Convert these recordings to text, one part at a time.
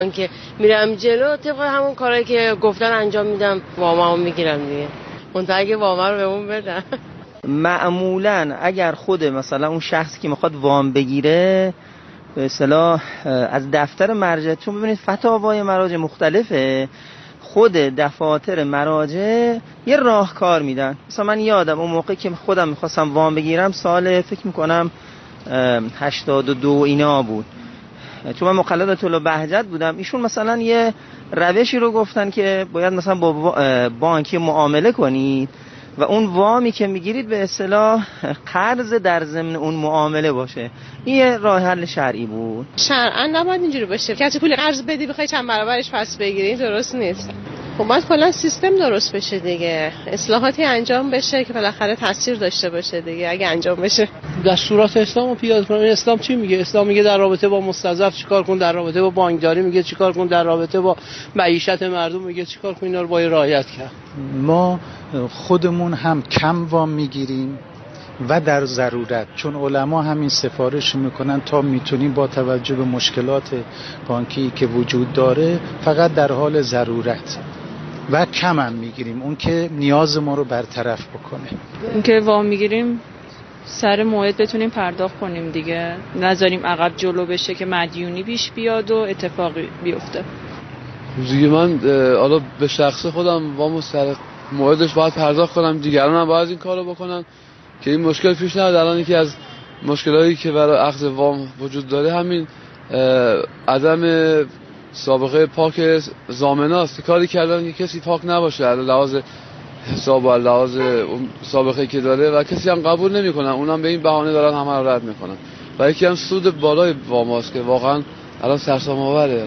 که میرم جلو طبق همون کارایی که گفتن انجام میدم، واممو میگیرن دیگه. منتها اگه وام رو بهمون بدن. معمولاً اگر خود مثلا اون شخصی که میخواد وام بگیره به اصطلاح از دفتر مرجع، چون ببینید فتاوای مراجع مختلفه، خود دفاتر مراجع یه راهکار میدن. مثلا من یادم اون موقع که خودم میخواستم وام بگیرم سال فکر میکنم 82 اینا بود، چون من مقلد طلوع بهجت بودم، ایشون مثلا یه روشی رو گفتن که باید مثلا با بانکی معامله کنید و اون وامی که میگیرید به اصطلاح قرض در ضمن اون معامله باشه. این یه راه حل شرعی بود. شرعاً نباید اینجوری باشه کسی پول قرض بدی بخوای چند برابرش پس بگیری، این درست نیست. خب باید کلا سیستم درست بشه دیگه، اصلاحاتی انجام بشه که بالاخره تاثیر داشته باشه دیگه. اگه انجام بشه دستورات اسلام رو پیاده کنیم. اسلام چی میگه؟ اسلام میگه در رابطه با مستضعف چیکار کن، در رابطه با بانکداری میگه چیکار کن، در رابطه با معیشت مردم میگه چیکار کن. اینا رو باید رعایت کرد. ما خودمون هم کم وام میگیریم و در ضرورت، چون علما همین سفارش میکنن تا میتونیم با توجه به مشکلات بانکی که وجود داره فقط در حال ضرورت و کم هم میگیریم، اون که نیاز ما رو برطرف بکنه. اون که وام میگیریم سر موعد بتونیم پرداخت کنیم دیگه، نذاریم عقب جلو بشه که مدیونی بیش بیاد و اتفاقی بیفته دیگه. من حالا به شخص خودم وامو سر موعدش باید پرداخت کنم، دیگران هم باید این کارو بکنن که این مشکل پیش نیاد. الان یکی از مشکلاتی که برای اخذ وام وجود داره همین عدم سابقه پاک ضامناست. کاری کردن که کسی پاک نباشه از لحاظ حساب و لحاظ اون سابقه که داره و کسی هم قبول نمیکنن، اونم به این بهانه دارن همه رو رد میکنن. و یکی هم سود بالای واماست که واقعا الان سرسام آوره.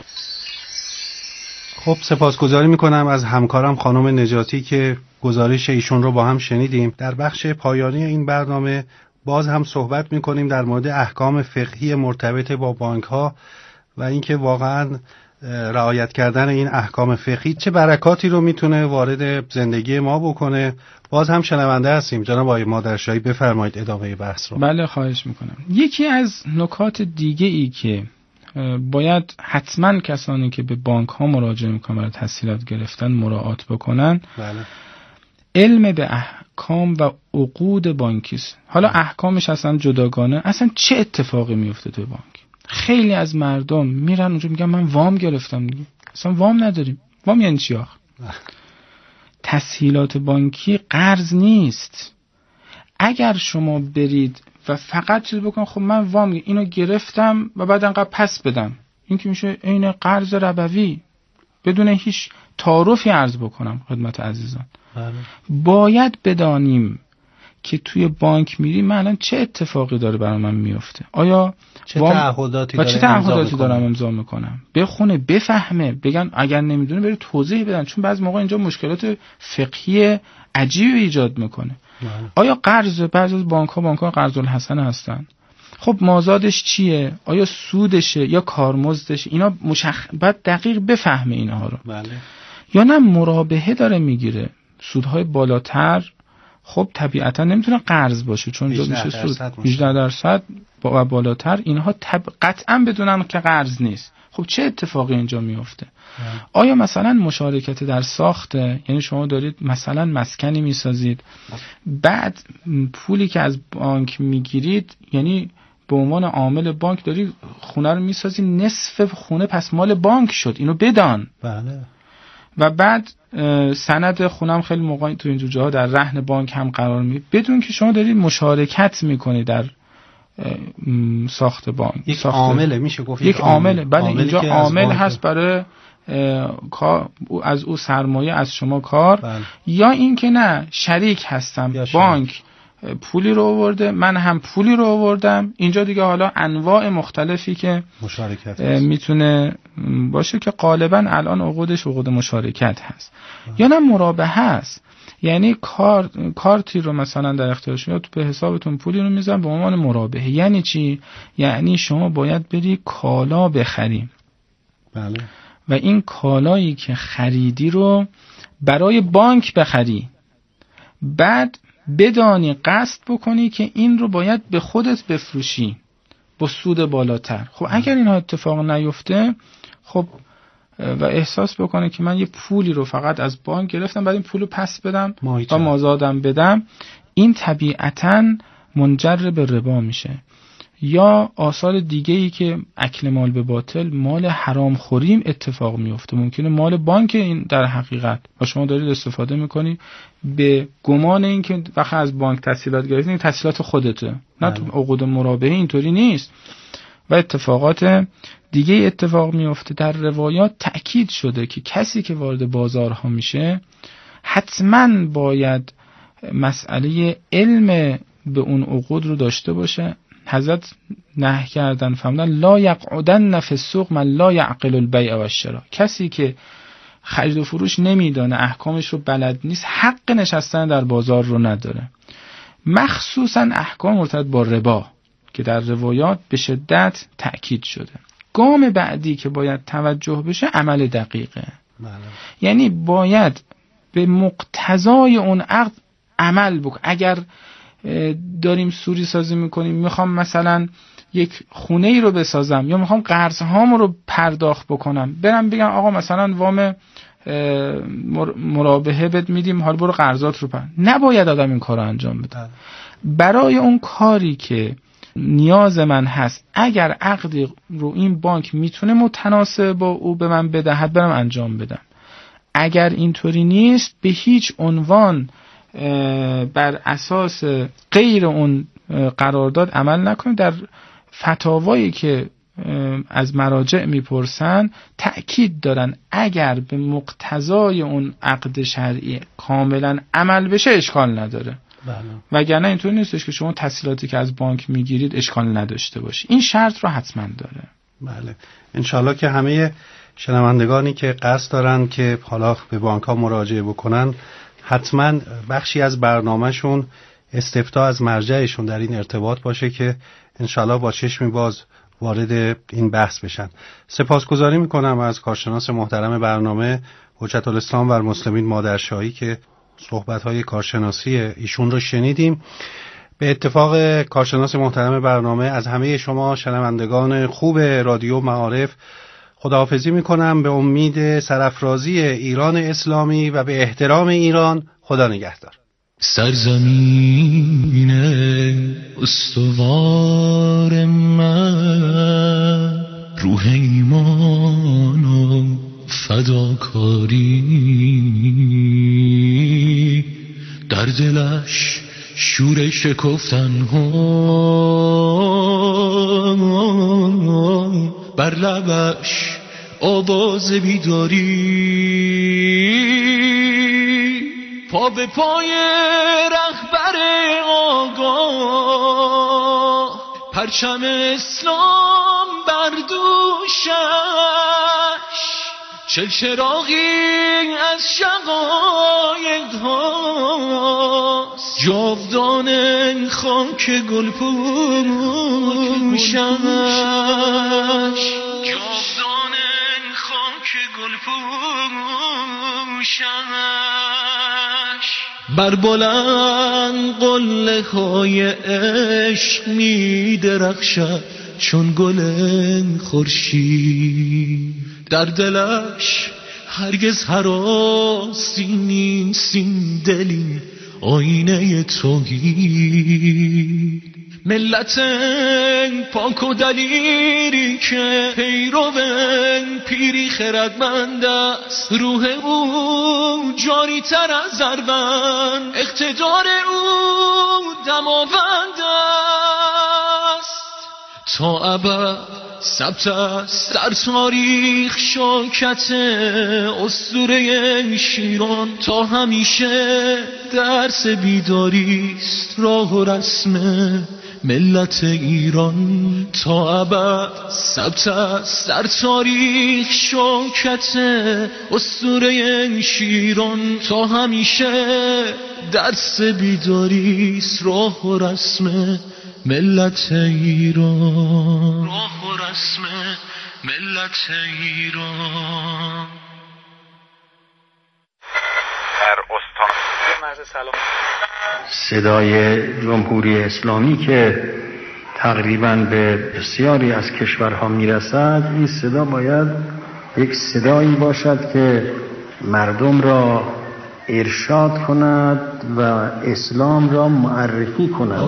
خب سپاسگزاری میکنم از همکارم خانم نجاتی که گزارش ایشون رو با هم شنیدیم. در بخش پایانی این برنامه باز هم صحبت میکنیم در مورد احکام فقهی مرتبط با بانک ها و اینکه واقعا رعایت کردن این احکام فقهی چه برکاتی رو میتونه وارد زندگی ما بکنه. باز هم شنونده هستیم. جناب آقای مادرشاهی بفرمایید ادامه بحث رو. بله خواهش میکنم. یکی از نکات دیگه ای که باید حتما کسانی که به بانک ها مراجعه میکنن برای تسهیلات گرفتن مراعات بکنن، بله. علم به احکام و عقود بانکی است. حالا احکامش اصلا جداگانه، اصلا چه اتفاقی میفته تو بانک. خیلی از مردم میرن اونجا میگن من وام گرفتم دیگه، اصلا وام نداریم. وام یعنی چی آخه؟ تسهیلات بانکی قرض نیست. اگر شما برید و فقط چیز بکن خب من وام اینو گرفتم و بعد انقدر پس بدم، این که میشه عین قرض ربوی بدون هیچ تعارفی عرض بکنم خدمت عزیزان. باید بدانیم که توی بانک میریم من الان چه اتفاقی داره برای من میفته، آیا چه تعهداتی دارم امضا میکنم، بخونه بفهمه، بگن اگر نمیدونه بری توضیح بدن، چون بعضی موقع اینجا مشکلات فقهی عجیبی ایجاد میکنه. آیا قرض، بعضی از بانک ها قرض الحسن هستن، خب مازادش چیه، آیا سودشه یا کارمزدشه، اینا باید دقیق بفهمه اینها رو. بله. یا نه مرابحه داره میگیره، سودهای بالاتر خب طبیعتا نمیتونه قرض باشه چون جو میشه سود 18% و بالاتر، اینها قطعا بدونن که قرض نیست. خب چه اتفاقی اینجا میفته؟ آیا مثلا مشارکت در ساخته، یعنی شما دارید مثلا مسکنی میسازید، بعد پولی که از بانک میگیرید، یعنی به عنوان عامل بانک داری خونه رو میسازی، نصف خونه پس مال بانک شد، اینو بدان. بله. و بعد سند خونم خیلی موقع تو اینجور جاها در رهن بانک هم قرار میگیره بدون که شما دارید مشارکت میکنید در ساخت بانک. یک عامله، میشه گفت یک عامله. بله اینجا عامل هست برای از او سرمایه از شما کار. بله. یا این که نه شریک هستم، بانک پولی رو آورده من هم پولی رو آوردم، اینجا دیگه حالا انواع مختلفی که مشارکت میتونه باشه که غالبا الان عقودش عقود مشارکت هست. یا نه مرابحه هست، یعنی کارتی رو مثلا در اختیارش میاد به حسابتون پولی رو میذارن به عنوان مرابحه. یعنی چی؟ یعنی شما باید بری کالا بخری. بله. و این کالایی که خریدی رو برای بانک بخری، بعد بدانی قصد بکنی که این رو باید به خودت بفروشی با سود بالاتر. خب اگر این اتفاق نیفته، خب و احساس بکنه که من یه پولی رو فقط از بانک گرفتم بعد این پول رو پس بدم و مازادم بدم، این طبیعتاً منجر به ربا میشه. یا آثار دیگه‌ای که اکل مال به باطل، مال حرام خوریم اتفاق میفته. ممکنه مال بانک این در حقیقت و شما دارید استفاده میکنید به گمان این که وقتی از بانک تسهیلات گرفتید این تسهیلات خودته، نه تو عقود مرابحه اینطوری نیست. و اتفاقات دیگه اتفاق میفته. در روایات تأکید شده که کسی که وارد بازارها میشه حتما باید مسئله علم به اون عقود رو داشته باشه. حضرت نهی کردن فرمودن لا یقعدن فی السوق من لا یعقل البیع و الشراء. کسی که خرید و فروش نمیدانه، احکامش رو بلد نیست، حق نشستن در بازار رو نداره. مخصوصا احکام مرتبط با ربا که در روایات به شدت تأکید شده. گام بعدی که باید توجه بشه عمل دقیقه. یعنی باید به مقتضای اون عقد عمل بکن. اگر داریم سوری سازی میکنیم، میخوام مثلا یک خونه ای رو بسازم یا میخوام قرض هامو رو پرداخت بکنم، برم بگم آقا مثلا وام مرابحه بد میدیم، حالا برو قرضات رو نباید آدم این کار رو انجام بده. برای اون کاری که نیاز من هست، اگر عقدی رو این بانک میتونه متناسب با او به من بدهد برم انجام بدم. اگر اینطوری نیست به هیچ عنوان بر اساس غیر اون قرارداد عمل نکنید. در فتاوایی که از مراجع میپرسن تأکید دارن اگر به مقتضای اون عقد شرعی کاملا عمل بشه اشکال نداره. وگرنه اینطور نیستش که شما تسهیلاتی که از بانک میگیرید اشکال نداشته باشه. این شرط رو حتما داره. بله، انشالله که همه شنوندگانی که قصد دارن که حالا به بانک ها مراجعه بکنن حتما بخشی از برنامهشون استفتاء از مرجعشون در این ارتباط باشه که انشالله با چشمی باز وارد این بحث بشن. سپاسگزاری میکنم از کارشناس محترم برنامه حجت الاسلام و المسلمین مادرشاهی که صحبت‌های کارشناسی ایشون رو شنیدیم. به اتفاق کارشناس محترم برنامه از همه شما شنوندگان خوب رادیو معارف خداحافظی میکنم به امید سرافرازی ایران اسلامی و به احترام ایران. خدا نگهدار. سرزمین استوار من، روح ایمان و فداکاری، در دلش شور شکفتن ها، بر لبش آواز بیداری، پا به پای رهبر آگاه، پرچم اسلام بر دوشش، چل چراغی از شقایق هاست، جاودان خاک گل پوشش، جاودان خاک گل پوشش، بر بلند قله های عشق می درخشد چون گل خورشید، در دلش هرگز هراسی نیست، این دلی آینه توحید، ملت پاک و دلیری که پیرو پیری خردمند است، روح او جاری تر از زربن، اقتدار او دماوند است، تا ابد ثبت است در تاریخ شوکت اسطوره شیران، تا همیشه درس بیداری است راه و رسم ملت ایران، تا ابد ثبت است در تاریخ شوکت اسطوره شیران، تا همیشه درس بیداری است راه و رسم ملت ایران، راه و رسم ملت ایران. در استان صدای جمهوری اسلامی که تقریباً به بسیاری از کشورها میرسد، این صدا باید یک صدایی باشد که مردم را ارشاد کند و اسلام را معرفی کند.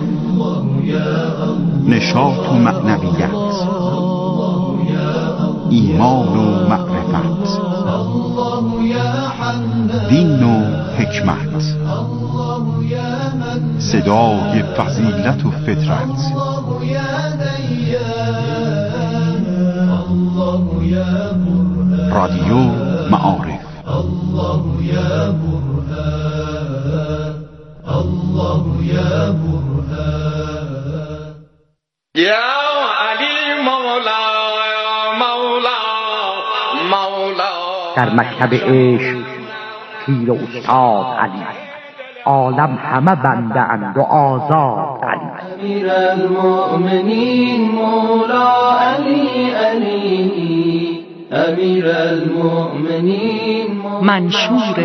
نشاط و معنویت، ایمان و معرفت، دین و حکمت، صدای فضیلت و فطرت، رادیو معارف. الله یا برهان، الله یا برهان. یا علی مولا مولا مولا. در مکتب عشق پیر استاد علی، عالم همه بنده اند و آزاد علی. امیر المؤمنین مولا علی علی، امیر المؤمنین منشور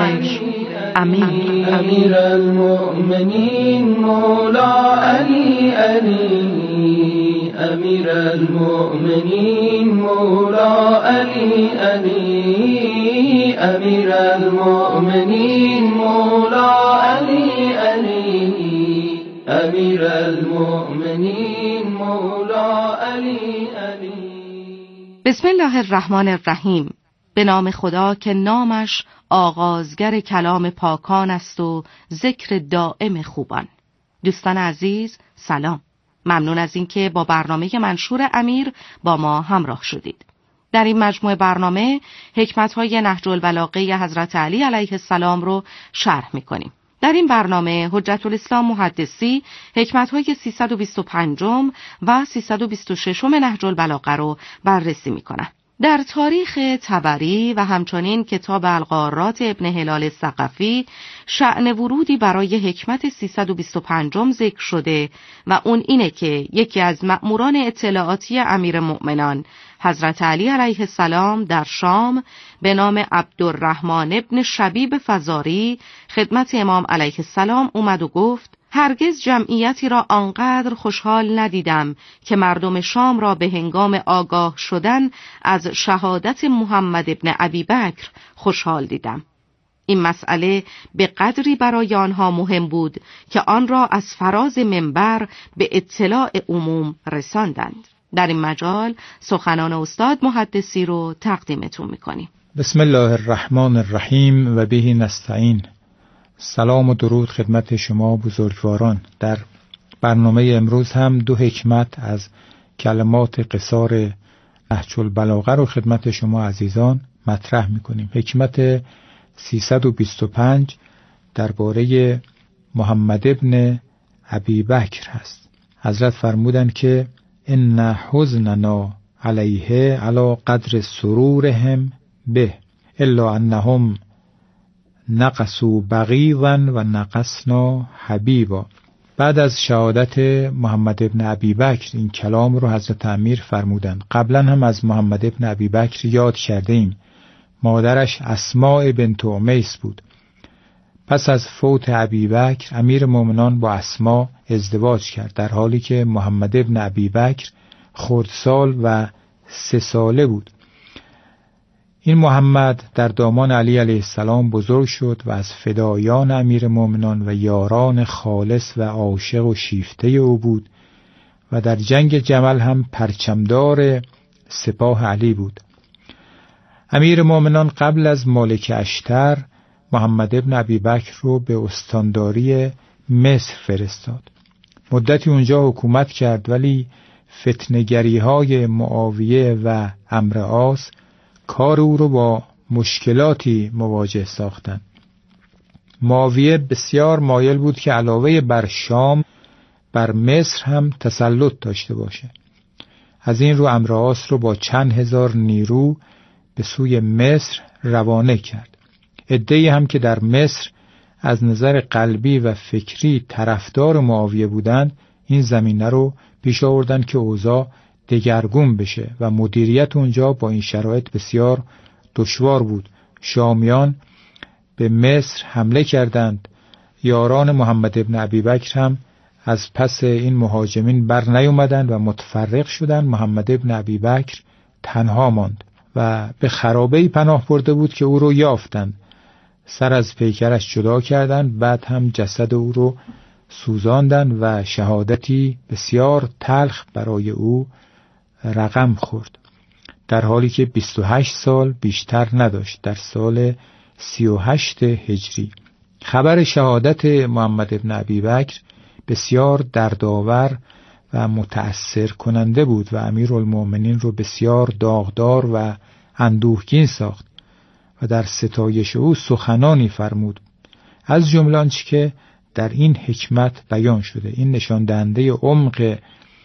امیر. امیر المؤمنین مولا علی علی، امیر المؤمنین مولا علی علی، امیر المؤمنین مولا علی علی، امیر المؤمنین مولا علی علی. بسم الله الرحمن الرحیم. به نام خدا که نامش آغازگر کلام پاکان است و ذکر دائم خوبان. دوستان عزیز سلام. ممنون از اینکه با برنامه منشور امیر با ما همراه شدید. در این مجموعه برنامه حکمت‌های نهج البلاغه حضرت علی علیه السلام رو شرح می‌کنیم. در این برنامه حجت الاسلام محدثی حکمت‌های 325 و 326 نهج البلاغه رو بررسی می‌کنند. در تاریخ طبری و همچنین کتاب الغارات ابن هلال ثقفی شأن ورودی برای حکمت 325 ذکر شده و اون اینه که یکی از مأموران اطلاعاتی امیرالمؤمنان حضرت علی علیه السلام در شام به نام عبدالرحمن ابن شبیب فزاری خدمت امام علیه السلام اومد و گفت: هرگز جمعیتی را آنقدر خوشحال ندیدم که مردم شام را به هنگام آگاه شدن از شهادت محمد ابن ابی بکر خوشحال دیدم. این مسئله به قدری برای آنها مهم بود که آن را از فراز منبر به اطلاع عموم رساندند. در این مجال سخنان استاد محدثی رو تقدیمتون میکنیم. بسم الله الرحمن الرحیم و به نستعین. سلام و درود خدمت شما بزرگواران. در برنامه امروز هم دو حکمت از کلمات قصار نهج البلاغه رو خدمت شما عزیزان مطرح میکنیم. حکمت 325 درباره محمد ابن ابی بکر هست. حضرت فرمودند که ان حزننا علیه علی قدر سرورهم به الا انهم نقصوا بغیضا و نقصنا حبیبا. بعد از شهادت محمد ابن ابی بکر این کلام رو حضرت امیر فرمودند. قبلا هم از محمد ابن ابی بکر یاد کرده ایم. مادرش اسماء بنت امیس بود. پس از فوت ابی بکر امیر مومنان با اسماء ازدواج کرد، در حالی که محمد ابن ابی بکر خردسال و 3 ساله بود. این محمد در دامان علی علیه السلام بزرگ شد و از فدایان امیر مومنان و یاران خالص و عاشق و شیفته او بود و در جنگ جمل هم پرچمدار سپاه علی بود. امیر مومنان قبل از مالک اشتر محمد ابن ابی بکر رو به استانداری مصر فرستاد. مدتی اونجا حکومت کرد، ولی فتنه‌گری‌های معاویه و عمرو عاص کار او رو با مشکلاتی مواجه ساختند. معاویه بسیار مایل بود که علاوه بر شام بر مصر هم تسلط داشته باشه. از این رو عمرو عاص رو با چند هزار نیرو به سوی مصر روانه کرد. عده‌ای هم که در مصر از نظر قلبی و فکری طرفدار معاویه بودند این زمینه رو پیش آوردن که اوضاع دگرگون بشه و مدیریت اونجا با این شرایط بسیار دشوار بود. شامیان به مصر حمله کردند. یاران محمد ابن ابی بکر هم از پس این مهاجمین بر نیومدند و متفرق شدند. محمد ابن ابی بکر تنها ماند و به خرابه‌ای پناه برده بود که او رو یافتند. سر از پیکرش جدا کردند، بعد هم جسد او رو سوزاندند و شهادتی بسیار تلخ برای او رقم خورد، در حالی که 28 سال بیشتر نداشت. در سال 38 هجری خبر شهادت محمد ابن ابیبکر بسیار دردآور و متأثر کننده بود و امیرالمؤمنین رو بسیار داغدار و اندوهگین ساخت و در ستایش او سخنانی فرمود، از جمله آنچه که در این حکمت بیان شده. این نشان دهنده عمق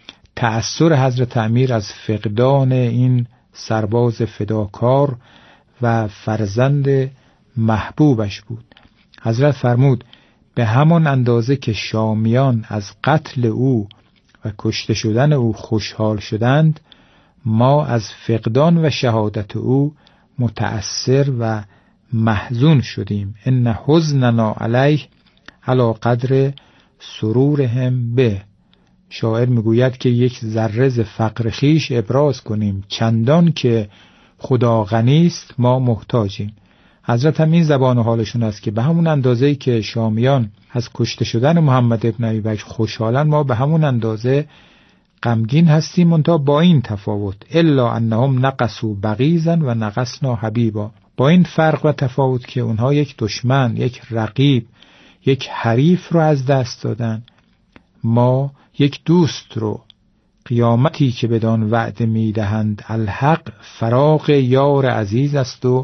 تأثر حضرت امیر از فقدان این سرباز فداکار و فرزند محبوبش بود. حضرت فرمود به همان اندازه که شامیان از قتل او و کشته شدن او خوشحال شدند، ما از فقدان و شهادت او متأثر و محزون شدیم. ان حزننا علیه علی قدر سرورهم به. شاعر میگوید که یک ذره ز فقر خویش ابراز کنیم، چندان که خدا غنی است ما محتاجیم. حضرت هم این زبان حالشون است که به همون اندازه‌ای که شامیان از کشته شدن محمد ابن ابیبکر خوشحالن، ما به همون اندازه غمگین هستیم، منتها با این تفاوت الا انهم نقصوا بغیضا و نقصنا حبیبا، با این فرق و تفاوت که اونها یک دشمن، یک رقیب، یک حریف رو از دست دادن، ما یک دوست رو. قیامتی که بدان وعده میدهند الحق، فراق یار عزیز است و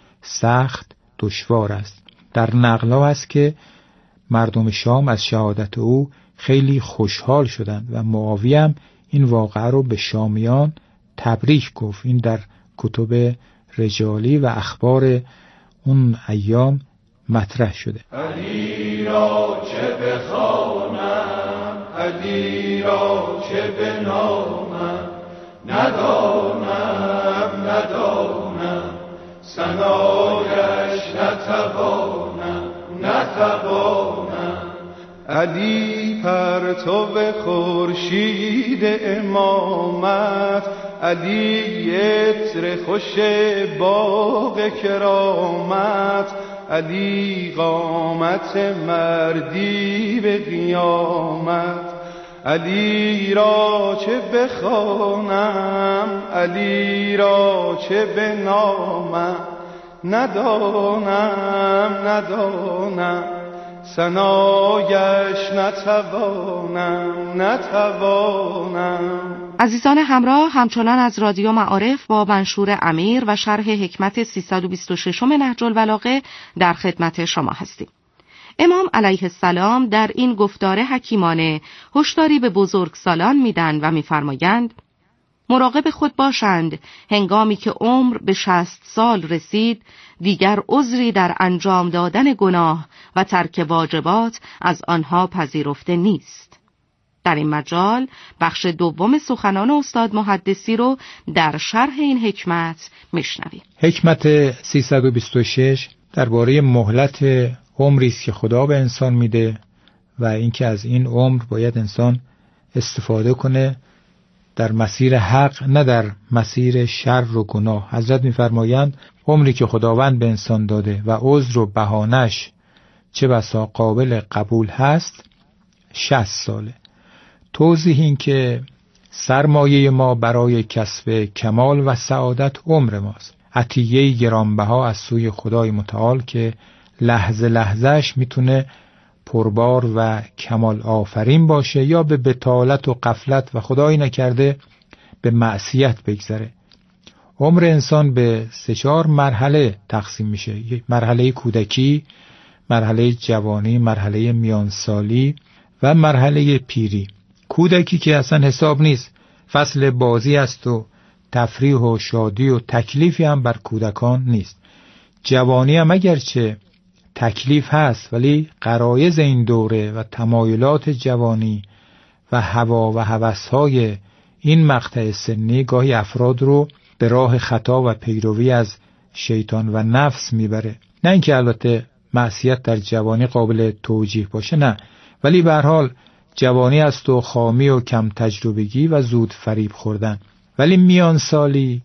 سخت دشوار است. در نقلا است که مردم شام از شهادت او خیلی خوشحال شدند و معاویه هم این واقعه رو به شامیان تبریک گفت. این در کتب رجالی و اخبار اون ایام مطرح شده. علی را چه بخوانم، علی را چه بنامم، ندانم ثنایش نتوانم. علی پرتو خورشید امامت، علی عطر خوش باغ کرامت، علی قامت مردی به قیامت. علی را چه بخوانم، علی را چه بنامم، ندانم ثنایش نتوانم. عزیزان همراه، همچنان از رادیو معارف با منشور امیر و شرح حکمت 326 نهج البلاغه در خدمت شما هستیم. امام علیه السلام در این گفتار حکیمانه هشداری به بزرگسالان میدن و میفرمایند مراقب خود باشند هنگامی که عمر به 60 سال رسید، دیگر عذری در انجام دادن گناه و ترک واجبات از آنها پذیرفته نیست. در این مجال بخش دوم سخنان استاد محدثی رو در شرح این حکمت میشنویم. حکمت 326 درباره مهلت عمری است که خدا به انسان میده و اینکه از این عمر باید انسان استفاده کنه در مسیر حق، نه در مسیر شر و گناه. حضرت میفرمایند عمری که خداوند به انسان داده و عذر و بهانش چه بسا قابل قبول هست 60 ساله. توضیح این که سرمایه ما برای کسب کمال و سعادت عمر ماست، عطیه گرانبها از سوی خدای متعال که لحظه لحظهش میتونه پربار و کمال آفرین باشه یا به بطالت و غفلت و خدای نکرده به معصیت بگذره. عمر انسان به 3-4 مرحله تقسیم میشه: مرحله کودکی، مرحله جوانی، مرحله میانسالی و مرحله پیری. کودکی که اصلا حساب نیست، فصل بازی است و تفریح و شادی و تکلیفی هم بر کودکان نیست. جوانی هم اگرچه تکلیف هست، ولی غرایز این دوره و تمایلات جوانی و هوا و هوس‌های این مقطع سنی گاهی افراد رو به راه خطا و پیروی از شیطان و نفس میبره. نه اینکه البته معصیت در جوانی قابل توجیه باشه، نه، ولی به هر حال جوانی است و خامی و کم تجربگی و زود فریب خوردن. ولی میان سالی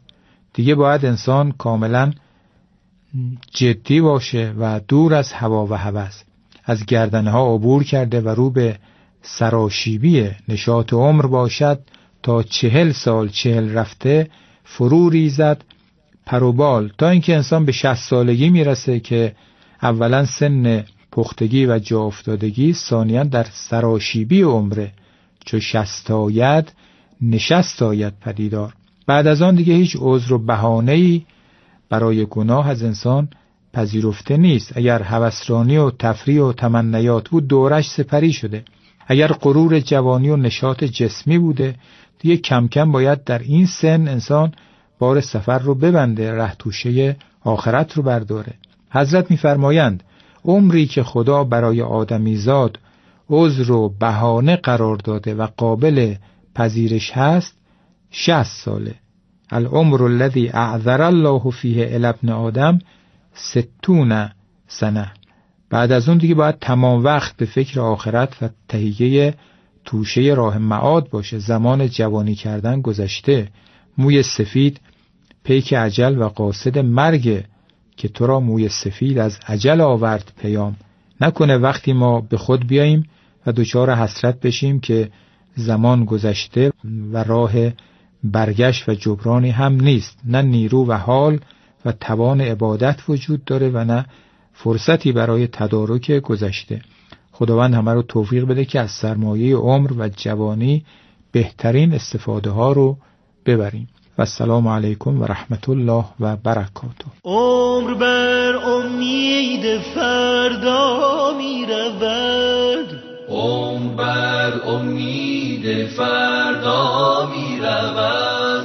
دیگه باید انسان کاملا جدی باشه و دور از هوا و هوس. از گردنها عبور کرده و رو به سراشیبی نشاط عمر باشد تا 40 سال 40 رفته فرو ریزد پر و بال، تا اینکه انسان به 60 سالگی میرسه که اولا سن پختگی و جا افتادگی، ثانیاً در سراشیبی عمره، چو 60 آید نشست آید پدیدار. بعد از آن دیگه هیچ عذر و بهانه‌ای برای گناه از انسان پذیرفته نیست. اگر هوسرانی و تفریح و تمنیات بود دورش سپری شده. اگر غرور جوانی و نشاط جسمی بوده دیگه کم کم باید در این سن انسان بار سفر رو ببنده، ره توشه آخرت رو برداره. حضرت می‌فرمایند عمری که خدا برای آدمیزاد عذر و بهانه قرار داده و قابل پذیرش هست 60 ساله. العمر الذي اعذر الله فیه الی ابن آدم 60 سنه. بعد از اون دیگه باید تمام وقت به فکر آخرت و تهیه توشه راه معاد باشه. زمان جوانی کردن گذشته. موی سفید پیک اجل و قاصد مرگ که تو را موی سفید از اجل آورد پیام. نکنه وقتی ما به خود بیاییم و دچار حسرت بشیم که زمان گذشته و راه برگشت و جبرانی هم نیست، نه نیرو و حال و توان عبادت وجود داره و نه فرصتی برای تدارک گذشته. خداوند همه رو توفیق بده که از سرمایه عمر و جوانی بهترین استفاده ها رو ببریم. و السلام علیکم و رحمت الله و برکاته. عمر بر امید فردا می رود، عمر بر امید فردا می رود،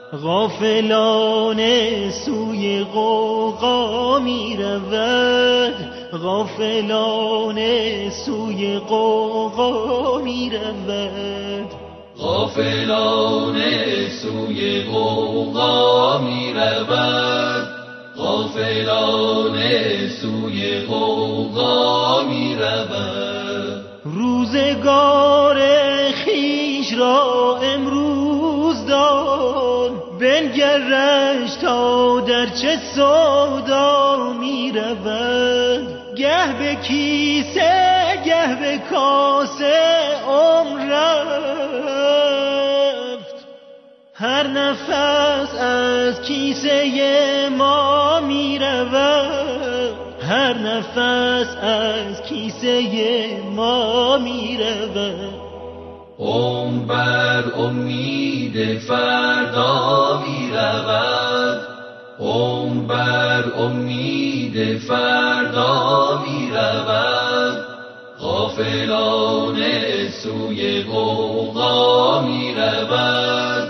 غافلانه سوی غوغا می رود، غافلانه سوی غوغا می رود، غافلانه سوی غوغا می رود، غافلانه سوی غوغا می رود. روزگار خیش را امروز دان، بنگرش تا در چه سودا می رود. گه به کیسه گه به کاسه عمر رفت، هر نفس از کیسه ما می رود، هر نفس از کیسه ما می رود. عمر بر امید فردا می رود، عمر بر امید فردا می رود، غافلانه سوی غوغا می رود،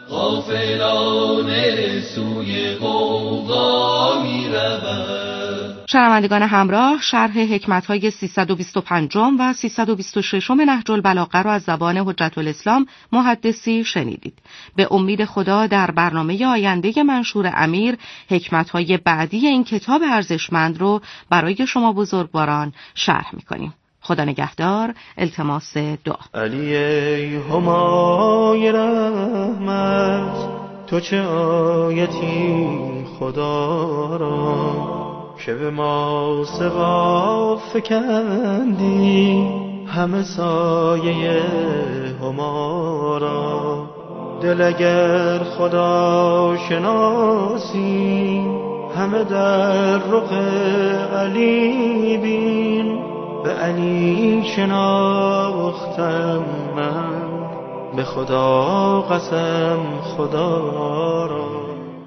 غافلانه سوی غوغا می رود. شنوندگان همراه، شرح حکمت‌های 325 و 326 نهج البلاغه را از زبان حجت الاسلام محدثی شنیدید. به امید خدا در برنامه آینده منشور امیر حکمت‌های بعدی این کتاب ارزشمند رو برای شما بزرگواران شرح می‌کنیم. خدا نگهدار. التماس دعا. علی ای همای رحمت، تو چه آیتی خدا را که به ما سقا فکندی، همه سایه هما را. دل اگر خدا شناسی، همه در رخ علی بین. به علی شناختم من، به خدا قسم خدا را.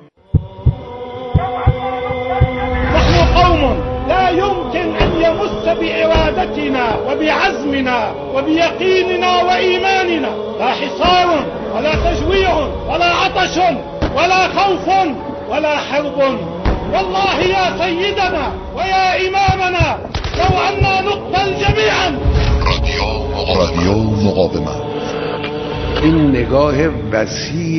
قوم لا يمكن أن يمس بإرادتنا وبعزمنا وبيقيننا وإيماننا، لا حصار ولا تجويع ولا عطش ولا خوف ولا حرب. والله يا سيدنا ويا إمامنا لو أننا نقتل جميعا. رادیو مقاومت. این نگاه وسیع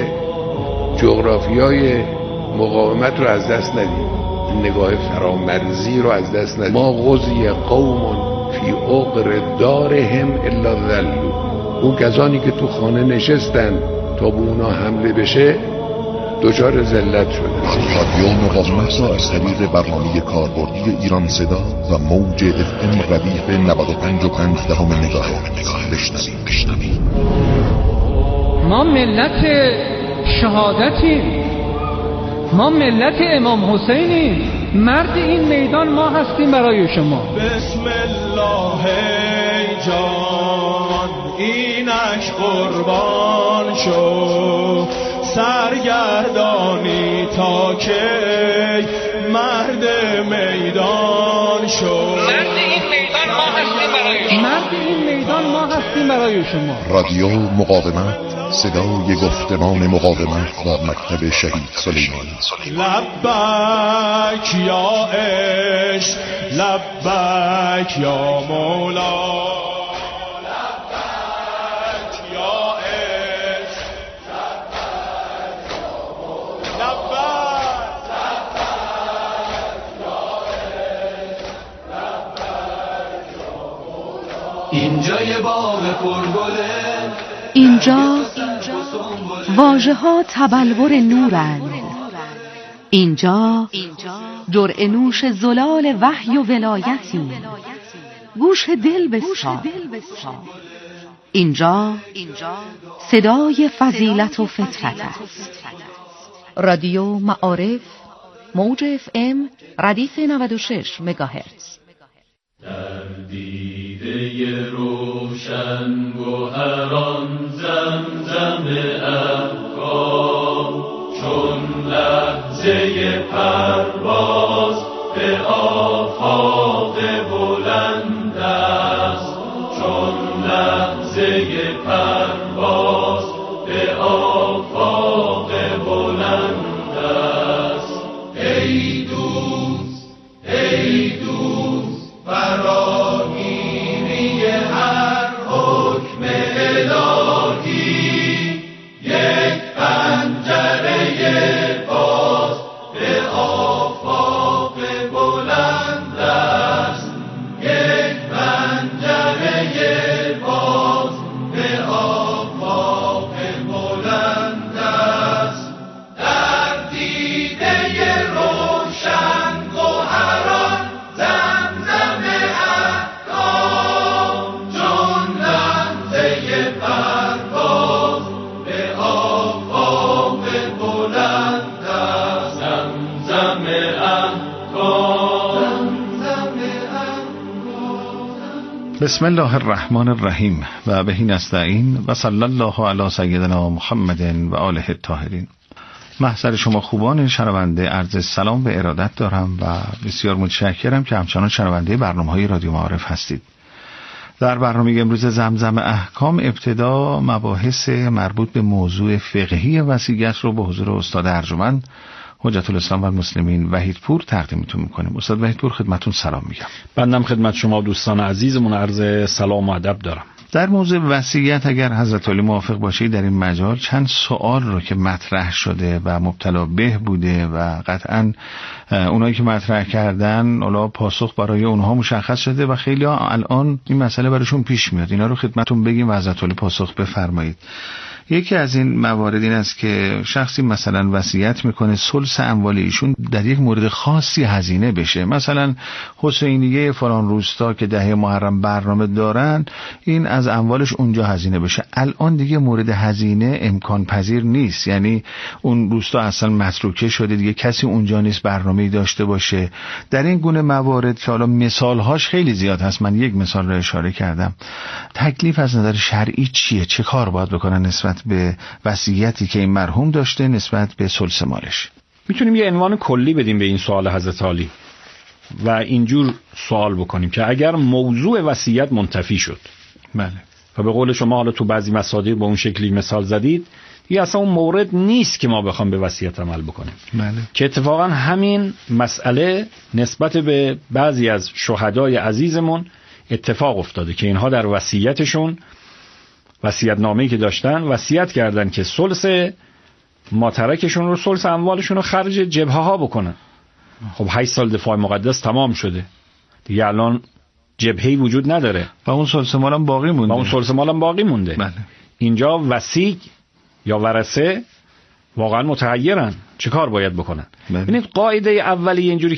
جغرافیای مقاومت رو از دست ندید، نگاه فرامرزی رو از دست ندید. ما غزی قوم فی عقر دارهم الا ذلوا. اون کسانی که تو خانه نشستن تا به اونا حمله بشه دچار ذلت شده. رادیو مقاومت را از طریق برنامه کاربردی ایران صدا و موج FM ربیع 95.5 مگاهرتز بشنوید. ما ملت شهادتیم، ما ملت امام حسینیم، مرد این میدان ما هستیم برای شما. بسم الله جان اینش قربان شو، سرگردانی تا که مرد میدان شو. مرد این میدان ما هستیم برای شما. مرد این میدان ما هستیم برای شما. رادیو مقاومت، صدای گفتمان مقاومت و مکتب شهید سلیمانی. لبک یا عشق، لبک یا مولا، لبک یا عشق، لبک یا مولا، لبک یا عشق، لبک یا مولا. اینجا یه باغ پرگله، اینجا واژه ها تبلور نورند، اینجا جرعه نوش زلال وحی و ولایتی، گوش دل بسا. اینجا صدای فضیلت و فطرت است. رادیو معارف، موج FM ردیف 96 مگاهرتز. در دیده روشن گوهران زمزم افکار، چون لحظه پرواز به آفاق بلند است، چون لحظه پرواز به آفاق بلند است. ای دوست، ای دوست، فراگیری هر حکم الهی، یک پنجره باز به آفاق بلند است، یک پنجره باز به آفاق بلند است. در دیده روشن گوهران زمزم احکام، چون لحظه پرواز به آفاق بلند است. زمزم احکام، زمزم احکام. بسم الله الرحمن الرحیم و به نستعین و صلی الله علی سیدنا محمد و آله الطاهرین. محضر شما خوبان شنونده عرض سلام و ارادت دارم و بسیار متشکرم که همچنان شنونده برنامه‌های رادیو معارف هستید. در برنامه امروز زمزم احکام ابتدا مباحث مربوط به موضوع فقهی وصیت رو به حضور استاد ارجمند حجت الاسلام و المسلمین وحیدپور تقدیمتون میکنیم. استاد وحیدپور خدمتون سلام میگم. بنده خدمت شما دوستان عزیزمون عرض سلام و ادب دارم. در موضوع وصیت اگر حضرت علی موافق باشید در این مجال چند سوال رو که مطرح شده و مبتلا به بوده و قطعاً اونایی که مطرح کردن الا پاسخ برای اونها مشخص شده و خیلی ها الان این مسئله براشون پیش میاد. اینا رو خدمتون بگیم و حضرت علی پاسخ بفرمایید. یکی از این موارد این است که شخصی مثلا وصیت میکنه ثلث اموال ایشون در یک مورد خاصی هزینه بشه، مثلا حسینیه فلان روستا که دهه محرم برنامه دارن این از اموالش اونجا هزینه بشه. الان دیگه مورد هزینه امکان پذیر نیست، یعنی اون روستا اصلا متروکه شده، دیگه کسی اونجا نیست برنامه‌ای داشته باشه. در این گونه موارد که حالا مثالهاش خیلی زیاد هست، من یک مثال رو اشاره کردم. تکلیف از نظر شرعی چیه؟ چه کار باید بکنن نسبت به وصیتی که این مرحوم داشته نسبت به ثلث مالش؟ میتونیم یه عنوان کلی بدیم به این سوال حضرت علی و اینجور سوال بکنیم که اگر موضوع وصیت منتفی شد، بله، و به قول شما حالا تو بعضی مصادر با اون شکلی مثال زدید، یه اصلا اون مورد نیست که ما بخوام به وصیت عمل بکنیم، بله، که اتفاقا همین مسئله نسبت به بعضی از شهدای عزیزمون اتفاق افتاده که اینها در وصیتشون، وصیت‌نامه‌ای که داشتن، وصیت کردن که ثلث ماترکشون رو، ثلث اموالشون رو خرج جبهه ها بکنن. خب 8 سال دفاع مقدس تمام شده دیگه، الان جبهه‌ای وجود نداره و اون ثلث مال هم باقی مونده. بله. اینجا وصی یا ورثه واقعا متحیرن چه کار باید بکنن. ببینید قاعده اولیه اینجوری